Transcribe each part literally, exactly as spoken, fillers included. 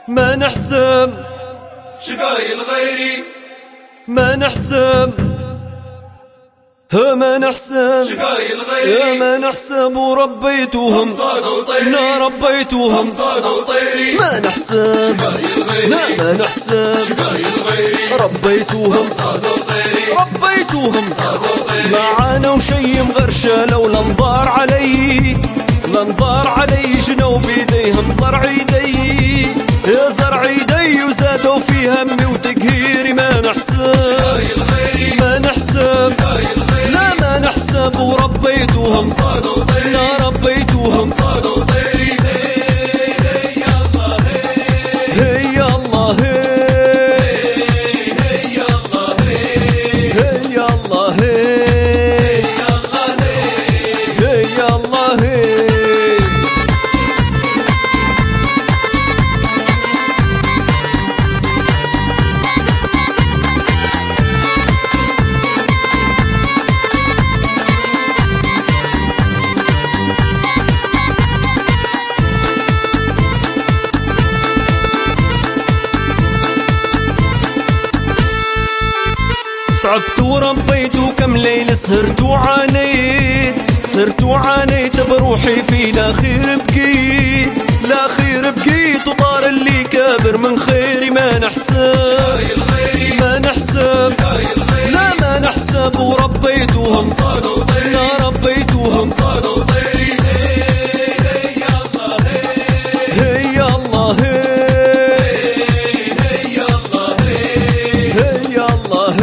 ما نحسب شقايل غيري، ما نحسب ما نحسب شقايل غيري، ما نحسب وربيتوهم نا ربيتوهم ما نحسب لا ما نحسب ربيتوهم ربيتوهم معانا وشي مغرشة لولا انظار علي لانظار علي جنوا بيديهم زرع يدي يا زرع يدي وزادوا في همي وتقهيري ما نحسب ما نحسب لا ما نحسب وربيتوهم لا ربيتوهم هي الله هي الله هي الله هي الله تعبت وربيت وكم ليل سهرت وعانيت سهرت وعانيت بروحي في لا خير بقيت لا خير بقيت وطار اللي كابر من خيري ما نحسب ما نحسب لا ما نحسب وربيتوهم لا ربيتوهم هي الله هي الله هي الله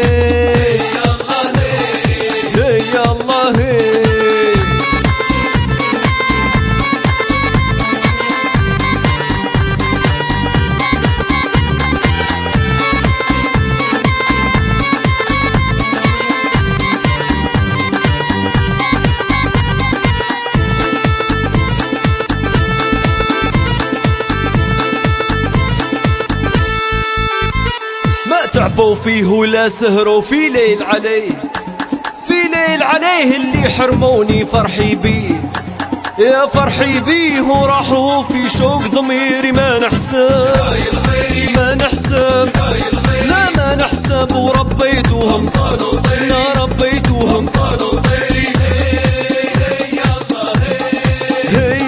تعبوا فيه ولا سهروا في ليل عليه في ليل عليه اللي حرموني فرحي بيه يا فرحي بيه وراحوا في شوق ضميري ما نحسب ما نحسب لا ما نحسب وربيتوهم لا ربيتوهم هي